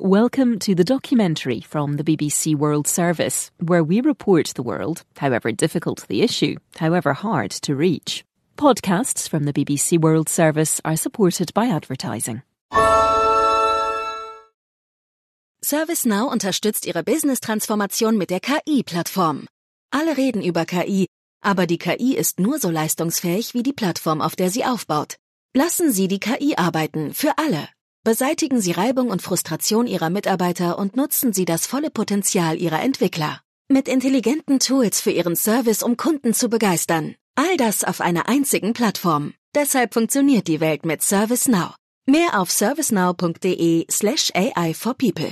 Welcome to the documentary from the BBC World Service, where we report the world, however difficult the issue, however hard to reach. Podcasts from the BBC World Service are supported by advertising. ServiceNow unterstützt Ihre Business-Transformation mit der KI-Plattform. Alle reden über KI, aber die KI ist nur so leistungsfähig wie die Plattform, auf der sie aufbaut. Lassen Sie die KI arbeiten, für alle. Beseitigen Sie Reibung und Frustration Ihrer Mitarbeiter und nutzen Sie das volle Potenzial Ihrer Entwickler. Mit intelligenten Tools für Ihren Service, um Kunden zu begeistern. All das auf einer einzigen Plattform. Deshalb funktioniert die Welt mit ServiceNow. Mehr auf servicenow.de/AI for people.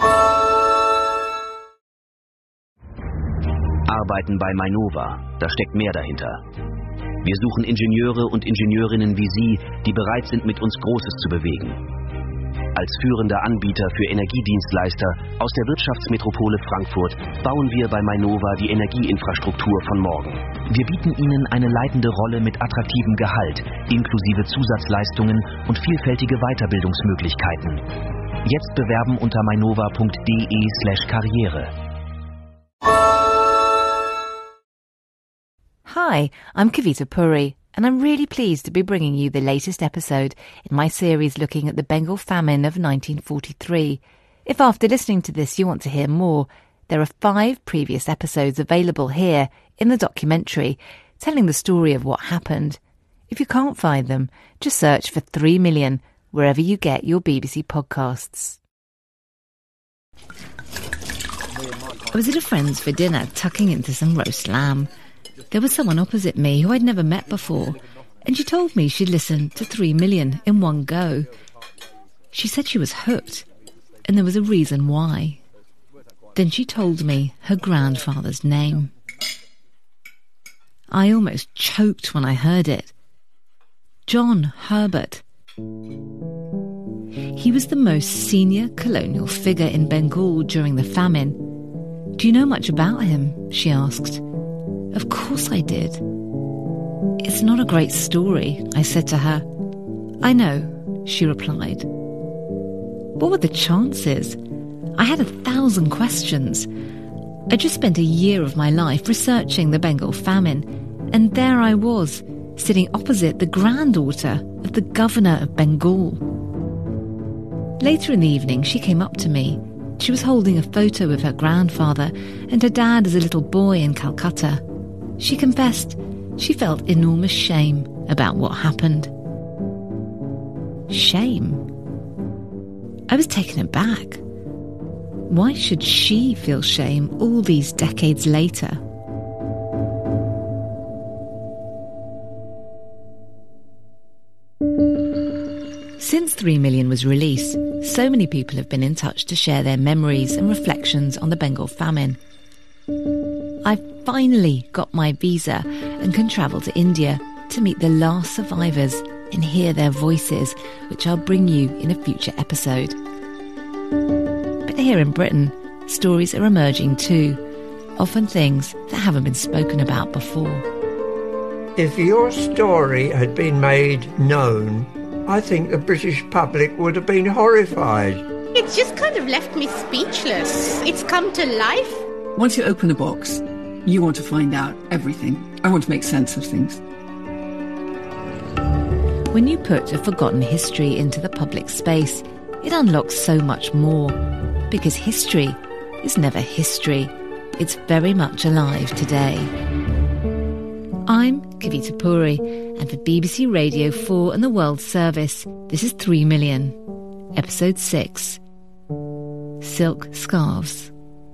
Arbeiten bei Mainova, da steckt mehr dahinter. Wir suchen Ingenieure und Ingenieurinnen wie Sie, die bereit sind, mit uns Großes zu bewegen. Als führender Anbieter für Energiedienstleister aus der Wirtschaftsmetropole Frankfurt bauen wir bei Mainova die Energieinfrastruktur von morgen. Wir bieten Ihnen eine leitende Rolle mit attraktivem Gehalt, inklusive Zusatzleistungen und vielfältige Weiterbildungsmöglichkeiten. Jetzt bewerben unter mainova.de/karriere. Hi, I'm Kavita Puri, and I'm really pleased to be bringing you the latest episode in my series looking at the Bengal famine of 1943. If after listening to this you want to hear more, there are 5 previous episodes available here in the documentary telling the story of what happened. If you can't find them, just search for 3 Million wherever you get your BBC podcasts. I was at a friend's for dinner, tucking into some roast lamb. There was someone opposite me who I'd never met before, and she told me she'd listened to 3 Million in one go. She said she was hooked, and there was a reason why. Then she told me her grandfather's name. I almost choked when I heard it. John Herbert. He was the most senior colonial figure in Bengal during the famine. Do you know much about him? She asked. Of course I did. It's not a great story, I said to her. I know, she replied. What were the chances? I had 1,000 questions. I just spent a year of my life researching the Bengal famine, and there I was, sitting opposite the granddaughter of the governor of Bengal. Later in the evening, she came up to me. She was holding a photo of her grandfather and her dad as a little boy in Calcutta. She confessed she felt enormous shame about what happened. Shame? I was taken aback. Why should she feel shame all these decades later? Since 3 Million was released, so many people have been in touch to share their memories and reflections on the Bengal famine. I've finally got my visa and can travel to India to meet the last survivors and hear their voices, which I'll bring you in a future episode. But here in Britain, stories are emerging too, often things that haven't been spoken about before. If your story had been made known, I think the British public would have been horrified. It's just kind of left me speechless. It's come to life. Once you open a box, you want to find out everything. I want to make sense of things. When you put a forgotten history into the public space, it unlocks so much more. Because history is never history. It's very much alive today. I'm Kavita Puri, and for BBC Radio 4 and the World Service, this is 3 Million. Episode 6. Silk Scarves.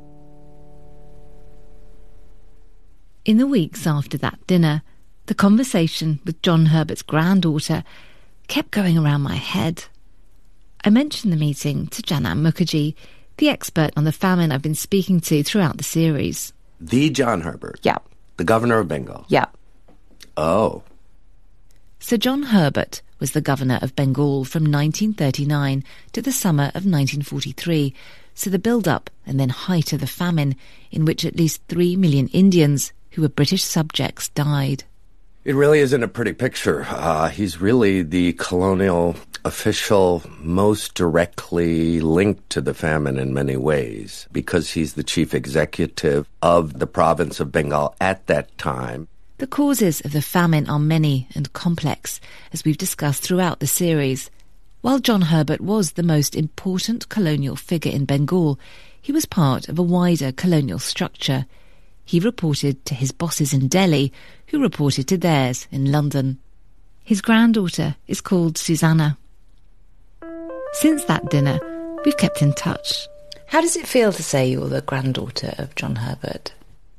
In the weeks after that dinner, the conversation with John Herbert's granddaughter kept going around my head. I mentioned the meeting to Janan Mukherjee, the expert on the famine I've been speaking to throughout the series. The John Herbert? Yeah. The governor of Bengal? Yeah. Oh. Sir John Herbert was the governor of Bengal from 1939 to the summer of 1943, so the build-up and then height of the famine, in which at least 3 million Indians who were British subjects died. It really isn't a pretty picture. He's really the colonial official most directly linked to the famine in many ways because he's the chief executive of the province of Bengal at that time. The causes of the famine are many and complex, as we've discussed throughout the series. While John Herbert was the most important colonial figure in Bengal, he was part of a wider colonial structure. He reported to his bosses in Delhi, who reported to theirs in London. His granddaughter is called Susanna. Since that dinner, we've kept in touch. How does it feel to say you're the granddaughter of John Herbert?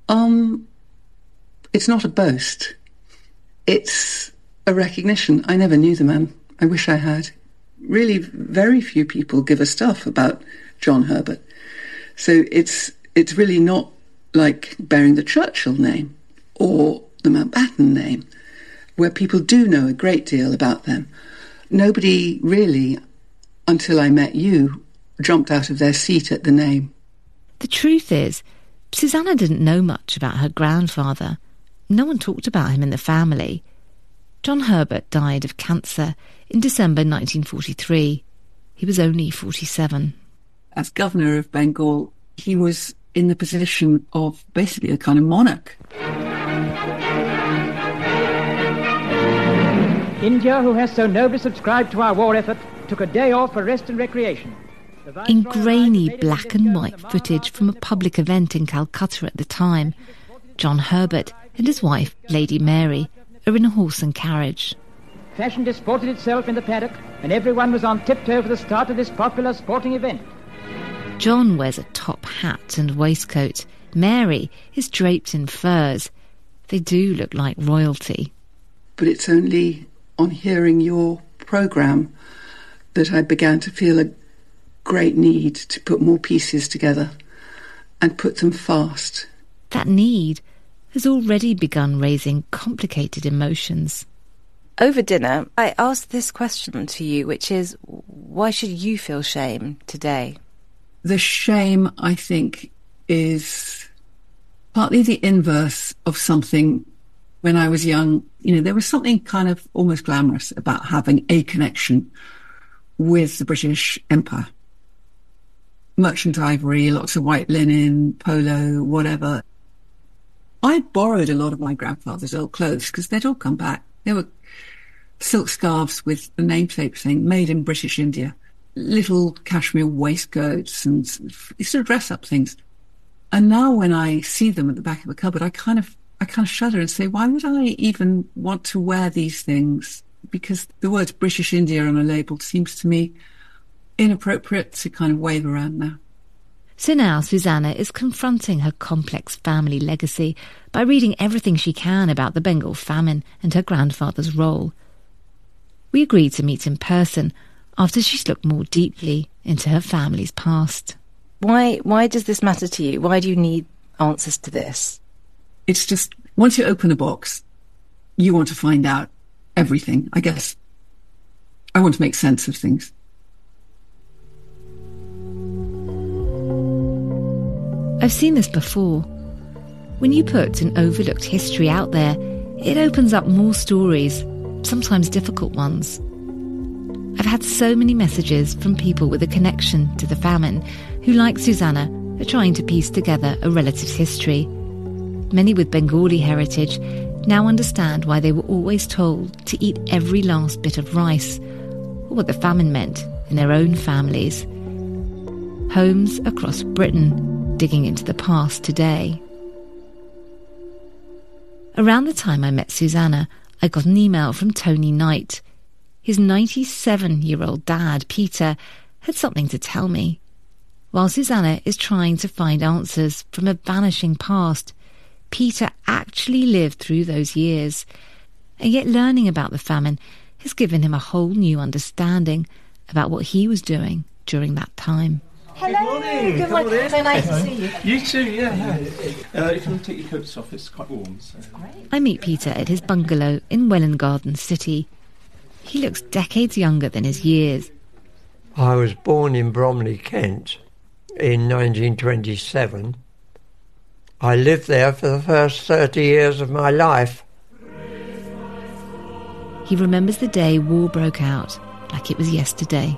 It's not a boast. It's a recognition. I never knew the man. I wish I had. Really, very few people give a stuff about John Herbert. So it's really not like bearing the Churchill name or the Mountbatten name, where people do know a great deal about them. Nobody really, until I met you, jumped out of their seat at the name. The truth is, Susanna didn't know much about her grandfather. No one talked about him in the family. John Herbert died of cancer in December 1943. He was only 47. As governor of Bengal, he was in the position of basically a kind of monarch. India, who has so nobly subscribed to our war effort, took a day off for rest and recreation. In grainy black and white footage from a public event in Calcutta at the time, John Herbert and his wife, Lady Mary, are in a horse and carriage. Fashion disported itself in the paddock, and everyone was on tiptoe for the start of this popular sporting event. John wears a top hat and waistcoat. Mary is draped in furs. They do look like royalty. But it's only on hearing your programme that I began to feel a great need to put more pieces together and put them fast. That need has already begun raising complicated emotions. Over dinner, I asked this question to you, which is, why should you feel shame today? The shame, I think, is partly the inverse of something. When I was young, there was something kind of almost glamorous about having a connection with the British Empire. Merchant ivory, lots of white linen, polo, whatever. I borrowed a lot of my grandfather's old clothes because they'd all come back. They were silk scarves with the namesake saying "Made in British India," little cashmere waistcoats and sort of dress-up things. And now when I see them at the back of the cupboard, I kind of shudder and say, why would I even want to wear these things? Because the words British India on a label seems to me inappropriate to kind of wave around now. So now Susanna is confronting her complex family legacy by reading everything she can about the Bengal famine and her grandfather's role. We agreed to meet in person after she's looked more deeply into her family's past. Why does this matter to you? Why do you need answers to this? It's just, once you open a box, you want to find out everything. I guess I want to make sense of things. I've seen this before. When you put an overlooked history out there, it opens up more stories, sometimes difficult ones. I've had so many messages from people with a connection to the famine who, like Susanna, are trying to piece together a relative's history. Many with Bengali heritage now understand why they were always told to eat every last bit of rice, or what the famine meant in their own families. Homes across Britain digging into the past today. Around the time I met Susanna, I got an email from Tony Knight. His 97-year-old dad, Peter, had something to tell me. While Susanna is trying to find answers from a vanishing past, Peter actually lived through those years, and yet learning about the famine has given him a whole new understanding about what he was doing during that time. Hello. Good morning. Good morning. So nice to see you. You too, yeah. If you want to take your coats off, it's quite warm. So. I meet Peter at his bungalow in Welwyn Garden City. He looks decades younger than his years. I was born in Bromley, Kent in 1927. I lived there for the first 30 years of my life. He remembers the day war broke out like it was yesterday.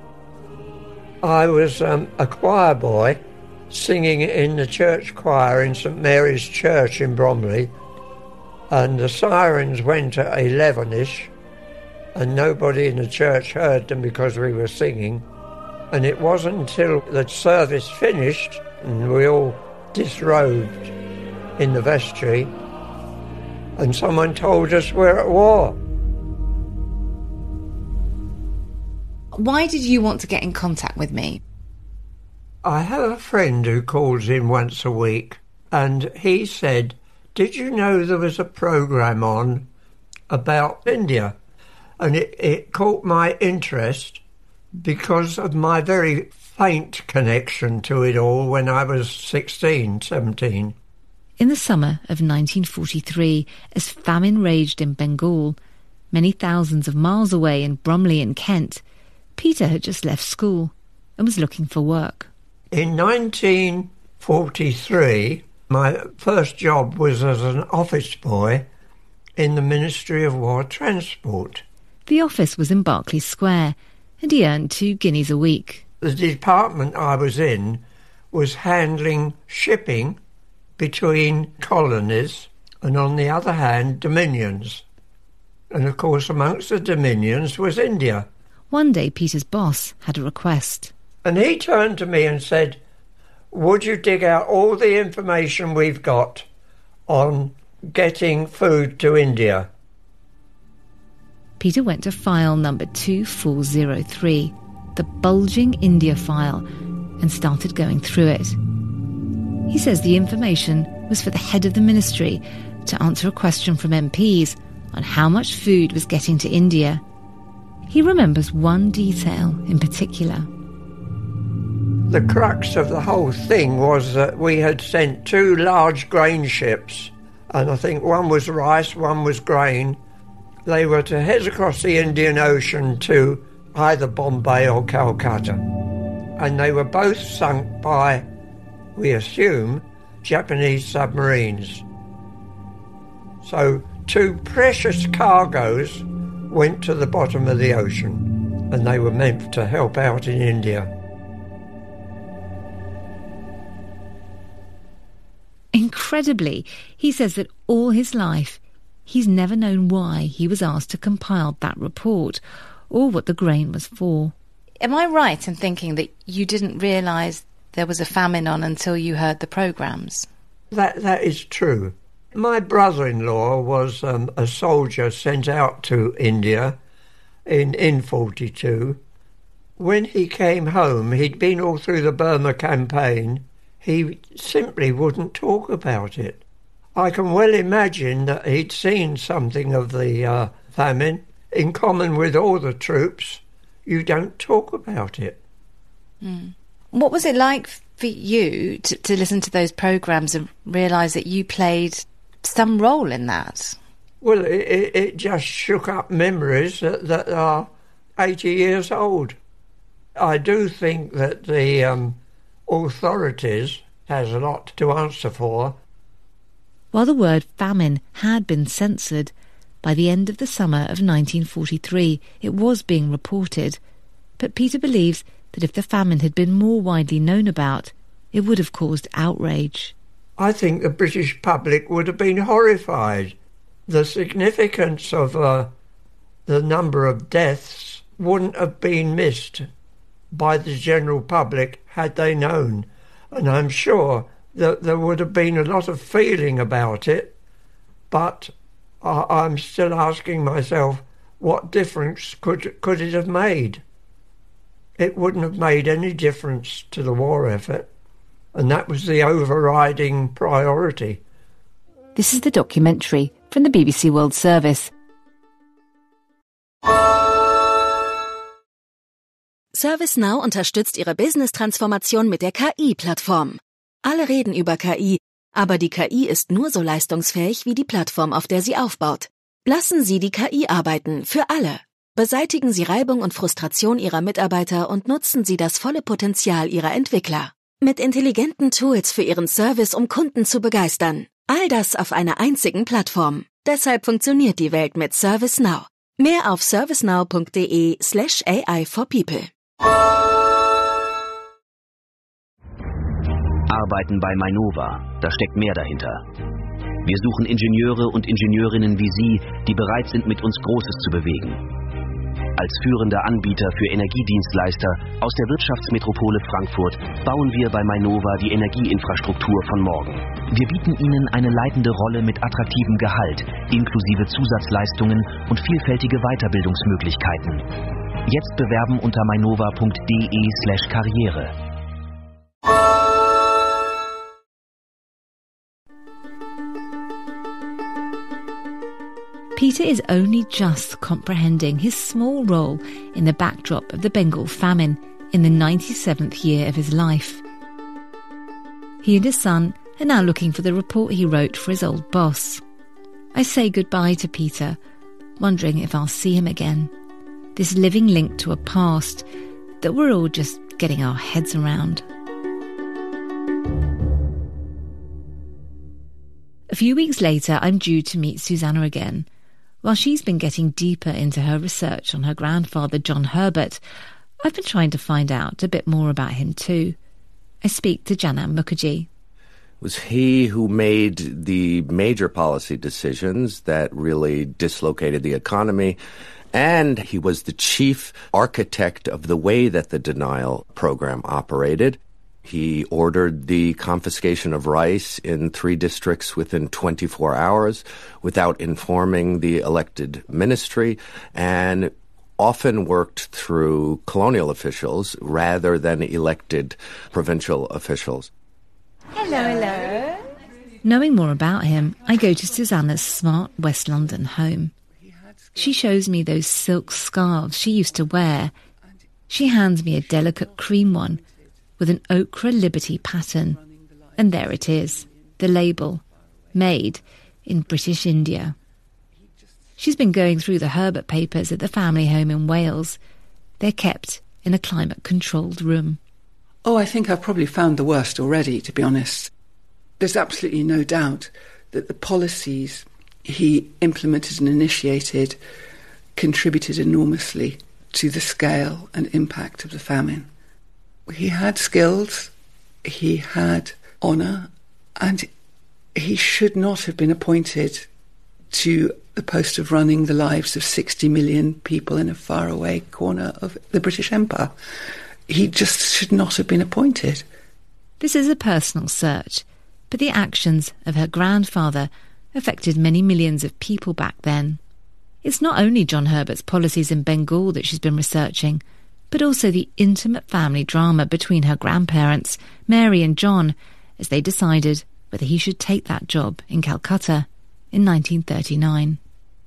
I was a choir boy singing in the church choir in St Mary's Church in Bromley, and the sirens went at 11ish, and nobody in the church heard them because we were singing. And it wasn't until the service finished and we all disrobed in the vestry and someone told us we're at war. Why did you want to get in contact with me? I have a friend who calls in once a week, and he said, did you know there was a programme on about India? And it caught my interest because of my very faint connection to it all when I was 16, 17. In the summer of 1943, as famine raged in Bengal, many thousands of miles away in Bromley in Kent, Peter had just left school and was looking for work. In 1943, my first job was as an office boy in the Ministry of War Transport. The office was in Berkeley Square, and he earned 2 guineas a week. The department I was in was handling shipping between colonies and, on the other hand, dominions. And, of course, amongst the dominions was India. One day Peter's boss had a request. And he turned to me and said, would you dig out all the information we've got on getting food to India? Peter went to file number 2403, the bulging India file, and started going through it. He says the information was for the head of the ministry to answer a question from MPs on how much food was getting to India. He remembers one detail in particular. The crux of the whole thing was that we had sent 2 large grain ships, and I think one was rice, one was grain. They were to head across the Indian Ocean to either Bombay or Calcutta. And they were both sunk by, we assume, Japanese submarines. So 2 precious cargoes went to the bottom of the ocean, and they were meant to help out in India. Incredibly, he says that all his life he's never known why he was asked to compile that report or what the grain was for. Am I right in thinking that you didn't realise there was a famine on until you heard the programmes? That is true. My brother-in-law was a soldier sent out to India in 42. When he came home, he'd been all through the Burma campaign. He simply wouldn't talk about it. I can well imagine that he'd seen something of the famine. In common with all the troops, you don't talk about it. Mm. What was it like for you to listen to those programmes and realise that you played some role in that? Well, it just shook up memories that are 80 years old. I do think that the authorities has a lot to answer for. While the word famine had been censored, by the end of the summer of 1943 it was being reported, but Peter believes that if the famine had been more widely known about, it would have caused outrage. I think the British public would have been horrified. The significance of the number of deaths wouldn't have been missed by the general public had they known. And I'm sure that there would have been a lot of feeling about it, but I'm still asking myself, what difference could it have made? It wouldn't have made any difference to the war effort, and that was the overriding priority. This is the documentary from the BBC World Service. ServiceNow unterstützt Ihre Business-Transformation mit der KI-Plattform. Alle reden über KI, aber die KI ist nur so leistungsfähig wie die Plattform, auf der sie aufbaut. Lassen Sie die KI arbeiten, für alle. Beseitigen Sie Reibung und Frustration Ihrer Mitarbeiter und nutzen Sie das volle Potenzial Ihrer Entwickler. Mit intelligenten Tools für Ihren Service, um Kunden zu begeistern. All das auf einer einzigen Plattform. Deshalb funktioniert die Welt mit ServiceNow. Mehr auf servicenow.de/AI for people. Arbeiten bei Mainova, da steckt mehr dahinter. Wir suchen Ingenieure und Ingenieurinnen wie Sie, die bereit sind, mit uns Großes zu bewegen. Als führender Anbieter für Energiedienstleister aus der Wirtschaftsmetropole Frankfurt bauen wir bei Mainova die Energieinfrastruktur von morgen. Wir bieten Ihnen eine leitende Rolle mit attraktivem Gehalt, inklusive Zusatzleistungen und vielfältige Weiterbildungsmöglichkeiten. Jetzt bewerben unter mainova.de/karriere. Peter is only just comprehending his small role in the backdrop of the Bengal famine in the 97th year of his life. He and his son are now looking for the report he wrote for his old boss. I say goodbye to Peter, wondering if I'll see him again. This living link to a past that we're all just getting our heads around. A few weeks later, I'm due to meet Susanna again. While she's been getting deeper into her research on her grandfather, John Herbert, I've been trying to find out a bit more about him too. I speak to Janam Mukherjee. It was he who made the major policy decisions that really dislocated the economy, and he was the chief architect of the way that the denial program operated. He ordered the confiscation of rice in 3 districts within 24 hours without informing the elected ministry, and often worked through colonial officials rather than elected provincial officials. Hello. Knowing more about him, I go to Susanna's smart West London home. She shows me those silk scarves she used to wear. She hands me a delicate cream one with an ochre Liberty pattern. And there it is, the label, made in British India. She's been going through the Herbert papers at the family home in Wales. They're kept in a climate-controlled room. Oh, I think I've probably found the worst already, to be honest. There's absolutely no doubt that the policies he implemented and initiated contributed enormously to the scale and impact of the famine. He had skills, he had honour, and he should not have been appointed to the post of running the lives of 60 million people in a faraway corner of the British Empire. He just should not have been appointed. This is a personal search, but the actions of her grandfather affected many millions of people back then. It's not only John Herbert's policies in Bengal that she's been researching, but also the intimate family drama between her grandparents, Mary and John, as they decided whether he should take that job in Calcutta in 1939.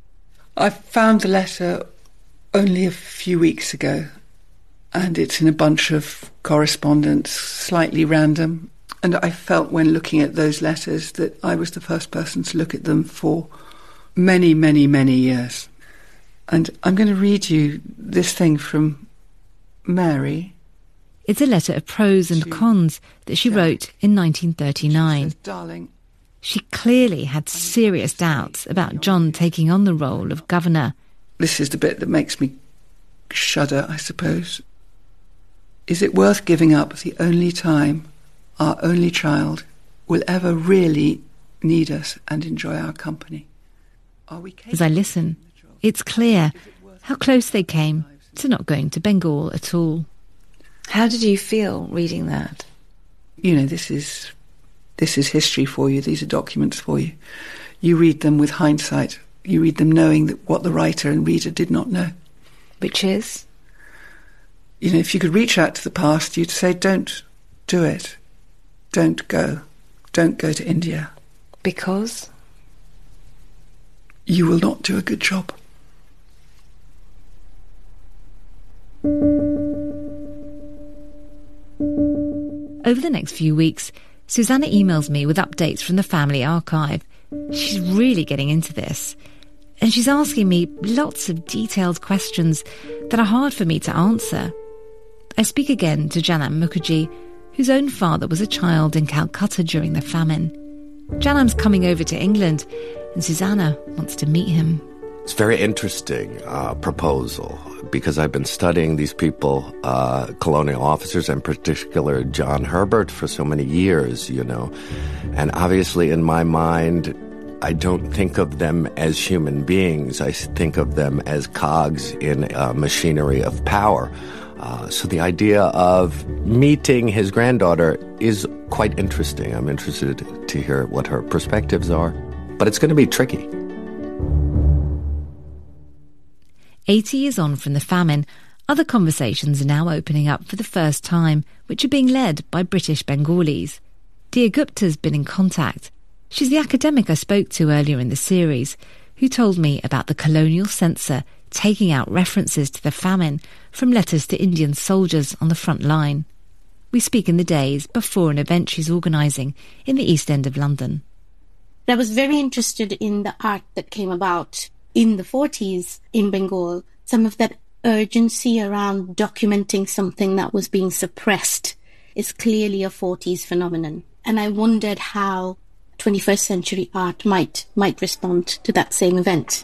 I found the letter only a few weeks ago, and it's in a bunch of correspondence, slightly random, and I felt when looking at those letters that I was the first person to look at them for many, many, many years. And I'm going to read you this thing from Mary. It's a letter of pros and cons that she wrote in 1939. She says, "Darling," she clearly had serious doubts about John taking on the role of governor. This is the bit that makes me shudder, I suppose. "Is it worth giving up the only time our only child will ever really need us and enjoy our company? Are we capable?" As I listen, it's clear how close they came to not going to Bengal at all. How did you feel reading that? You know, this is history for you. These are documents for you. You read them with hindsight. You read them knowing that what the writer and reader did not know. Which is? You know, if you could reach out to the past, you'd say, don't do it. Don't go. Don't go to India. Because? You will not do a good job. Over the next few weeks, Susanna emails me with updates from the family archive. She's really getting into this. And she's asking me lots of detailed questions that are hard for me to answer. I speak again to Janam Mukherjee, whose own father was a child in Calcutta during the famine. Janam's coming over to England, and Susanna wants to meet him. It's a very interesting proposal because I've been studying these people, colonial officers, in particular John Herbert, for so many years, you know. And obviously in my mind, I don't think of them as human beings. I think of them as cogs in a machinery of power. So the idea of meeting his granddaughter is quite interesting. I'm interested to hear what her perspectives are. But it's going to be tricky. 80 years on from the famine, other conversations are now opening up for the first time, which are being led by British Bengalis. Dia Gupta's been in contact. She's the academic I spoke to earlier in the series, who told me about the colonial censor taking out references to the famine from letters to Indian soldiers on the front line. We speak in the days before an event she's organising in the East End of London. I was very interested in the art that came about in the 40s in Bengal, some of that urgency around documenting something that was being suppressed is clearly a 40s phenomenon. And I wondered how 21st century art might respond to that same event.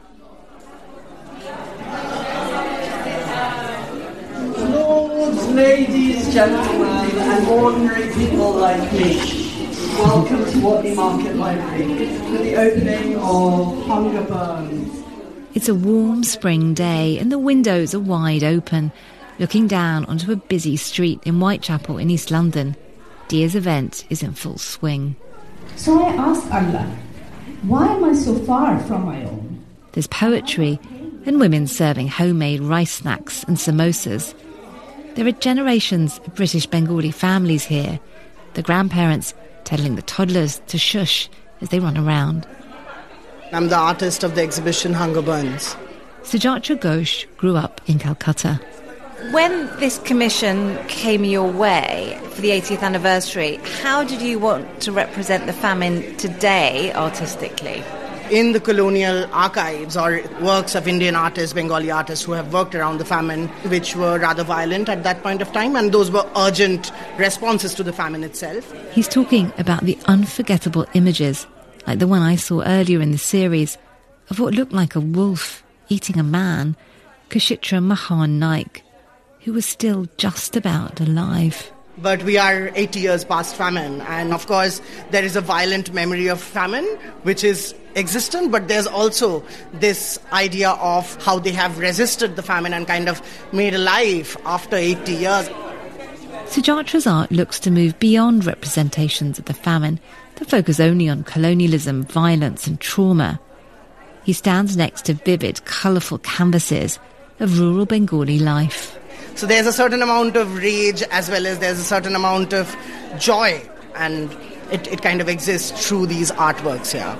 Lords, ladies, gentlemen, and ordinary people like me, welcome to Whatley Market Library for the opening of Hunger Burns. It's a warm spring day and the windows are wide open, looking down onto a busy street in Whitechapel in East London. Dia's event is in full swing. So I asked Allah, why am I so far from my own? There's poetry and women serving homemade rice snacks and samosas. There are generations of British Bengali families here, the grandparents telling the toddlers to shush as they run around. I'm the artist of the exhibition Hunger Burns. Sujatra Ghosh grew up in Calcutta. When this commission came your way for the 80th anniversary, how did you want to represent the famine today artistically? In the colonial archives are works of Indian artists, Bengali artists who have worked around the famine, which were rather violent at that point of time, and those were urgent responses to the famine itself. He's talking about the unforgettable images, like the one I saw earlier in the series, of what looked like a wolf eating a man, Kashitra Mahan Naik, who was still just about alive. But we are 80 years past famine, and of course there is a violent memory of famine, which is existent, but there's also this idea of how they have resisted the famine and kind of made a life after 80 years. Sujatra's art looks to move beyond representations of the famine that focus only on colonialism, violence and trauma. He stands next to vivid, colourful canvases of rural Bengali life. So there's a certain amount of rage as well as there's a certain amount of joy, and it kind of exists through these artworks here.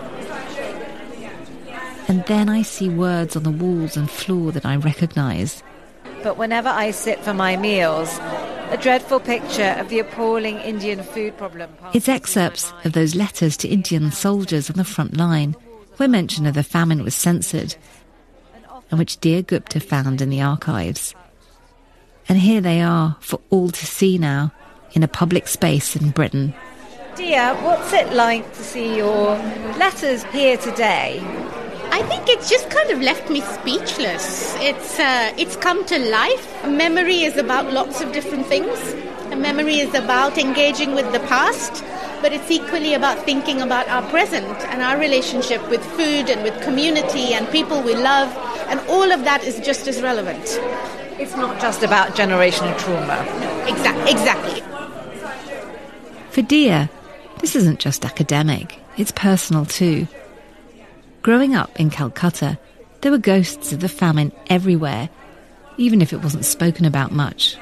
And then I see words on the walls and floor that I recognise. But whenever I sit for my meals, a dreadful picture of the appalling Indian food problem. It's excerpts of those letters to Indian soldiers on the front line, where mention of the famine was censored, and which Dia Gupta found in the archives. And here they are for all to see now, in a public space in Britain. Dia, what's it like to see your letters here today? I think it's just kind of left me speechless. It's come to life. Memory is about lots of different things. A memory is about engaging with the past, but it's equally about thinking about our present and our relationship with food and with community and people we love, and all of that is just as relevant. It's not just about generational trauma. Exactly. For Dia, this isn't just academic, it's personal too. Growing up in Calcutta, there were ghosts of the famine everywhere, even if it wasn't spoken about much.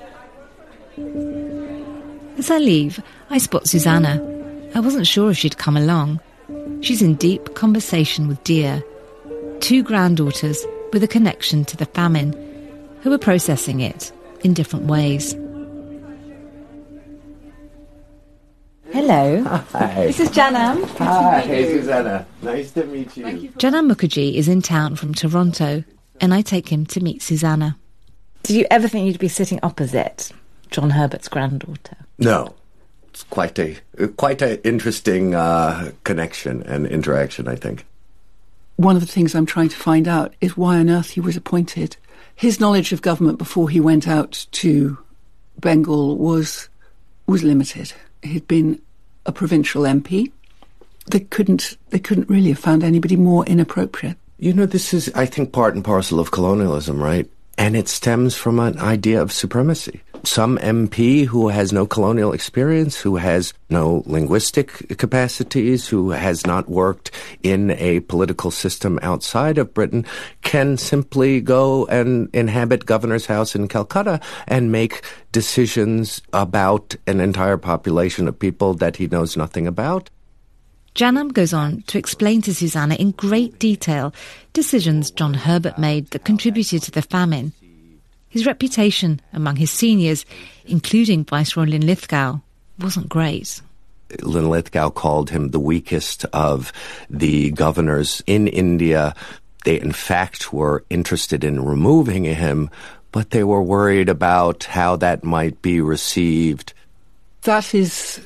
As I leave, I spot Susanna. I wasn't sure if she'd come along. She's in deep conversation with Dia, two granddaughters with a connection to the famine, who are processing it in different ways. Hello. Hi. This is Janam. Hi, Susanna. Nice to meet you. Janam Mukherjee is in town from Toronto, and I take him to meet Susanna. Did you ever think you'd be sitting opposite John Herbert's granddaughter? No. It's quite a interesting connection and interaction, I think. one of the things I'm trying to find out is why on earth he was appointed. His knowledge of government before he went out to Bengal was limited. He'd been a provincial MP. They couldn't really have found anybody more inappropriate. You know, this is, I think, part and parcel of colonialism, right? And it stems from an idea of supremacy. Some MP who has no colonial experience, who has no linguistic capacities, who has not worked in a political system outside of Britain, can simply go and inhabit Governor's House in Calcutta and make decisions about an entire population of people that he knows nothing about. Janam goes on to explain to Susanna in great detail decisions John Herbert made that contributed to the famine. His reputation among his seniors, including Viceroy Linlithgow, wasn't great. Linlithgow called him the weakest of the governors in India. They, in fact, were interested in removing him, but they were worried about how that might be received. That is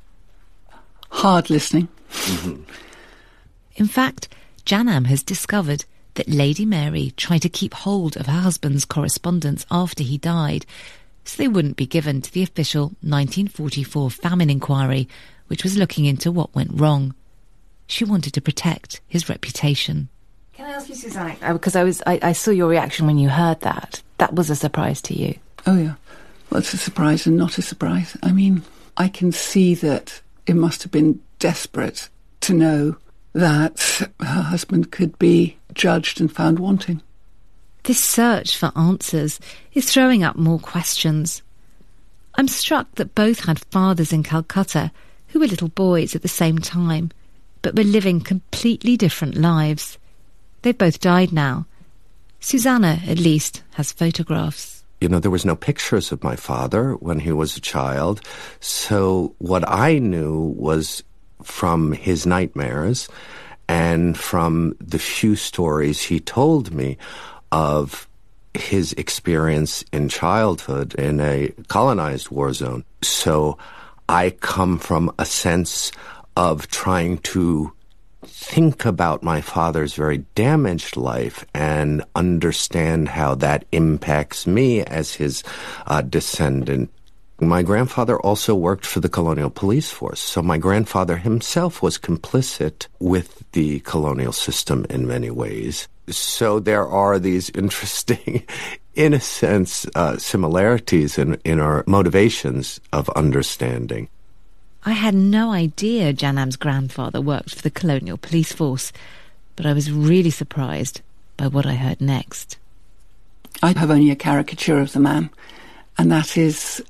hard listening. Mm-hmm. In fact, Janam has discovered that Lady Mary tried to keep hold of her husband's correspondence after he died, so they wouldn't be given to the official 1944 famine inquiry, which was looking into what went wrong. She wanted to protect his reputation. Can I ask you, Susanna, because I saw your reaction when you heard that. That was a surprise to you. Oh, yeah. Well, it's a surprise and not a surprise. I mean, I can see that it must have been desperate to know that her husband could be judged and found wanting. This search for answers is throwing up more questions. I'm struck that both had fathers in Calcutta who were little boys at the same time, but were living completely different lives. They've both died now. Susanna, at least, has photographs. You know, there was no pictures of my father when he was a child, so what I knew was from his nightmares and from the few stories he told me of his experience in childhood in a colonized war zone. So I come from a sense of trying to think about my father's very damaged life and understand how that impacts me as his descendant. My grandfather also worked for the colonial police force, so my grandfather himself was complicit with the colonial system in many ways. So there are these interesting, in a sense, similarities in our motivations of understanding. I had no idea Janam's grandfather worked for the colonial police force, but I was really surprised by what I heard next. I have only a caricature of the man, and that is,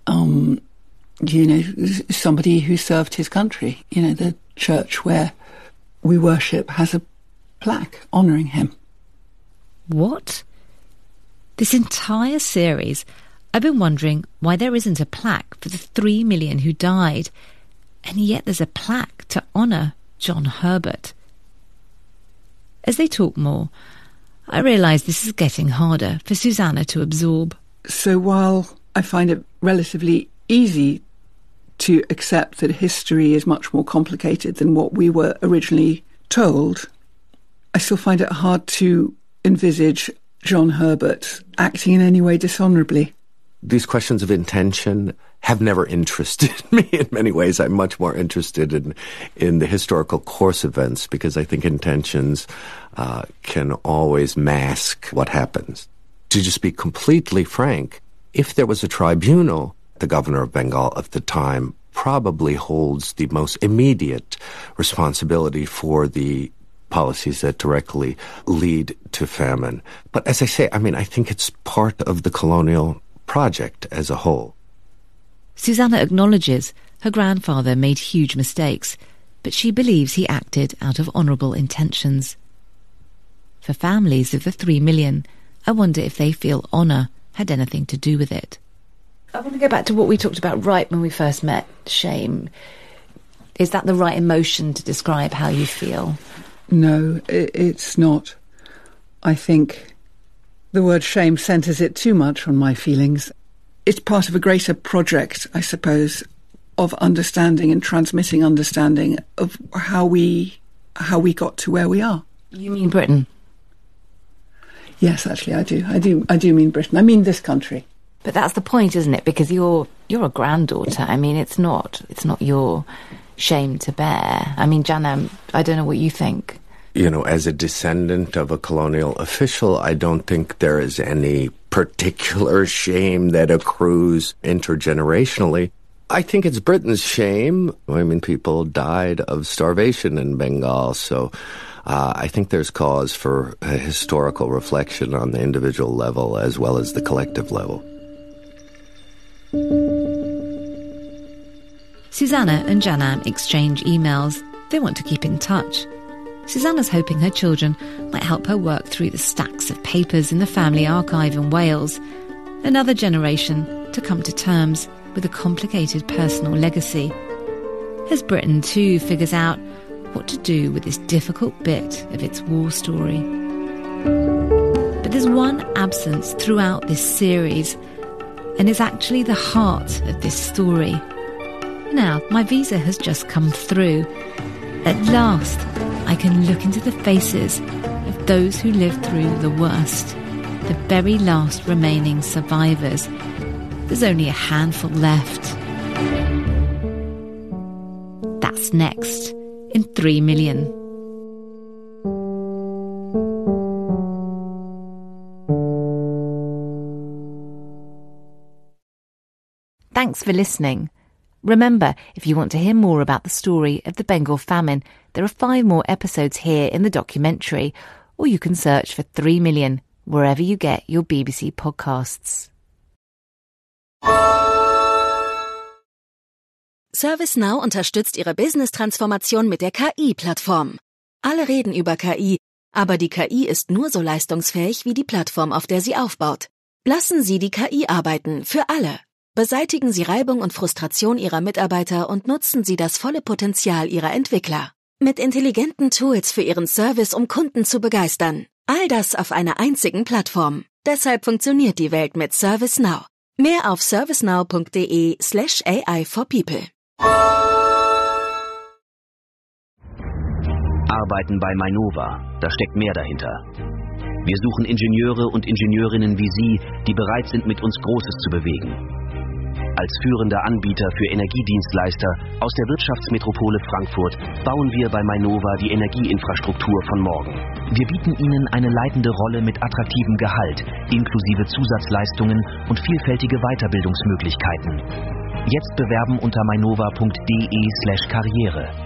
somebody who served his country. You know, the church where we worship has a plaque honouring him. What? This entire series, I've been wondering why there isn't a plaque for the 3 million who died, and yet there's a plaque to honour John Herbert. As they talk more, I realise this is getting harder for Susanna to absorb. So while I find it relatively easy to accept that history is much more complicated than what we were originally told, I still find it hard to envisage John Herbert acting in any way dishonourably. These questions of intention have never interested me in many ways. I'm much more interested in the historical course events because I think intentions can always mask what happens. To just be completely frank, if there was a tribunal, the governor of Bengal at the time probably holds the most immediate responsibility for the policies that directly lead to famine. But as I say, I think it's part of the colonial project as a whole. Susanna acknowledges her grandfather made huge mistakes, but she believes he acted out of honourable intentions. For families of the 3 million, I wonder if they feel honour had anything to do with it. I want to go back to what we talked about right when we first met, shame. Is that the right emotion to describe how you feel? No, it's not. I think the word shame centres it too much on my feelings. It's part of a greater project, I suppose, of understanding and transmitting understanding of how we got to where we are. You mean Britain? Yes, actually, I do. I do mean Britain. I mean this country. But that's the point, isn't it? Because you're a granddaughter. I mean, it's not your shame to bear. I mean, Janam, I don't know what you think. You know, as a descendant of a colonial official, I don't think there is any particular shame that accrues intergenerationally. I think it's Britain's shame. I mean, people died of starvation in Bengal, so I think there's cause for a historical reflection on the individual level as well as the collective level. Susanna and Janam exchange emails. They want to keep in touch. Susanna's hoping her children might help her work through the stacks of papers in the family archive in Wales. Another generation to come to terms with a complicated personal legacy. As Britain too figures out what to do with this difficult bit of its war story. But there's one absence throughout this series, and it's actually the heart of this story. Now, my visa has just come through. At last, I can look into the faces of those who lived through the worst, the very last remaining survivors. There's only a handful left. That's next in 3 Million. Thanks for listening. Remember, if you want to hear more about the story of the Bengal famine, there are 5 more episodes here in the documentary, or you can search for 3 Million wherever you get your BBC podcasts. ServiceNow unterstützt Ihre Business-Transformation mit der KI-Plattform. Alle reden über KI, aber die KI ist nur so leistungsfähig wie die Plattform, auf der sie aufbaut. Lassen Sie die KI arbeiten, für alle. Beseitigen Sie Reibung und Frustration Ihrer Mitarbeiter und nutzen Sie das volle Potenzial Ihrer Entwickler. Mit intelligenten Tools für Ihren Service, um Kunden zu begeistern. All das auf einer einzigen Plattform. Deshalb funktioniert die Welt mit ServiceNow. Mehr auf servicenow.de/AI for People. Arbeiten bei Mainova, da steckt mehr dahinter. Wir suchen Ingenieure und Ingenieurinnen wie Sie, die bereit sind, mit uns Großes zu bewegen. Als führender Anbieter für Energiedienstleister aus der Wirtschaftsmetropole Frankfurt bauen wir bei Mainova die Energieinfrastruktur von morgen. Wir bieten Ihnen eine leitende Rolle mit attraktivem Gehalt, inklusive Zusatzleistungen und vielfältige Weiterbildungsmöglichkeiten. Jetzt bewerben unter mainova.de/karriere.